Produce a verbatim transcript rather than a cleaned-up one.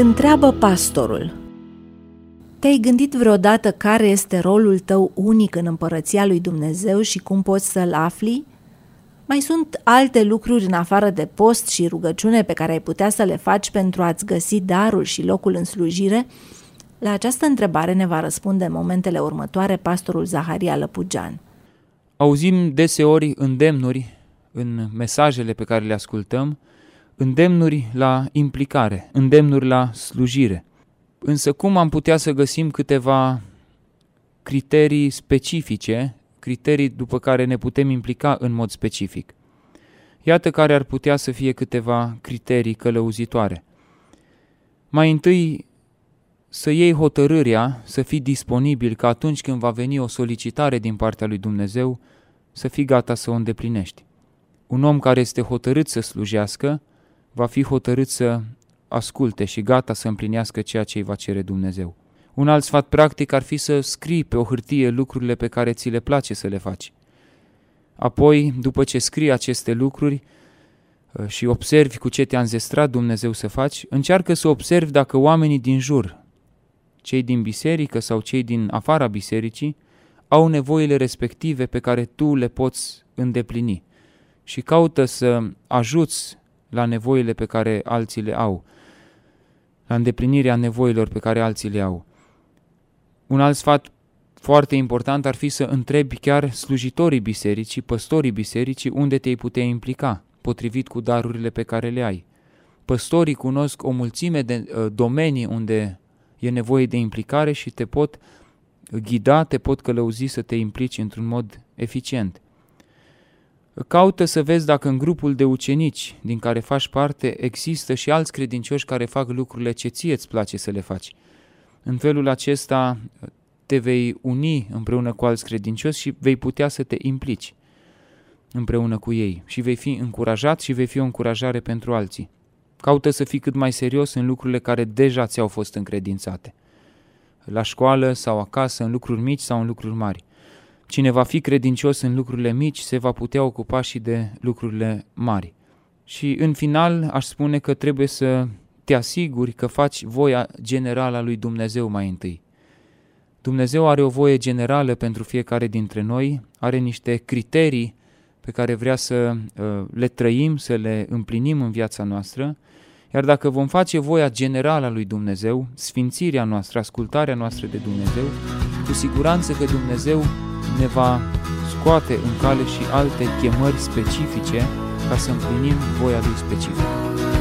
Întreabă pastorul. Te-ai gândit vreodată care este rolul tău unic în împărăția lui Dumnezeu și cum poți să-l afli? Mai sunt alte lucruri în afară de post și rugăciune pe care ai putea să le faci pentru a-ți găsi darul și locul în slujire? La această întrebare ne va răspunde în momentele următoare pastorul Zaharia Lăpugean. Auzim deseori îndemnuri în mesajele pe care le ascultăm, îndemnuri la implicare, îndemnuri la slujire. Însă cum am putea să găsim câteva criterii specifice, criterii după care ne putem implica în mod specific? Iată care ar putea să fie câteva criterii călăuzitoare. Mai întâi, să iei hotărârea, să fii disponibil ca atunci când va veni o solicitare din partea lui Dumnezeu, să fii gata să o îndeplinești. Un om care este hotărât să slujească, va fi hotărât să asculte și gata să împlinească ceea ce îi va cere Dumnezeu. Un alt sfat practic ar fi să scrii pe o hârtie lucrurile pe care ți le place să le faci. Apoi, după ce scrii aceste lucruri și observi cu ce te-a înzestrat Dumnezeu să faci, încearcă să observi dacă oamenii din jur, cei din biserică sau cei din afara bisericii, au nevoile respective pe care tu le poți îndeplini și caută să ajuți la nevoile pe care alții le au, la îndeplinirea nevoilor pe care alții le au. Un alt sfat foarte important ar fi să întrebi chiar slujitorii bisericii, păstorii bisericii, unde te-ai putea implica, potrivit cu darurile pe care le ai. Păstorii cunosc o mulțime de uh, domenii unde e nevoie de implicare și te pot ghida, te pot călăuzi să te implici într-un mod eficient. Caută să vezi dacă în grupul de ucenici din care faci parte există și alți credincioși care fac lucrurile ce ție îți place să le faci. În felul acesta te vei uni împreună cu alți credincioși și vei putea să te implici împreună cu ei și vei fi încurajat și vei fi o încurajare pentru alții. Caută să fii cât mai serios în lucrurile care deja ți-au fost încredințate, la școală sau acasă, în lucruri mici sau în lucruri mari. Cine va fi credincios în lucrurile mici se va putea ocupa și de lucrurile mari. Și în final aș spune că trebuie să te asiguri că faci voia generală a lui Dumnezeu mai întâi. Dumnezeu are o voie generală pentru fiecare dintre noi, are niște criterii pe care vrea să uh, le trăim, să le împlinim în viața noastră, iar dacă vom face voia generală a lui Dumnezeu, sfințirea noastră, ascultarea noastră de Dumnezeu, cu siguranță că Dumnezeu ne va scoate în cale și alte chemări specifice ca să împlinim voia lui specifică.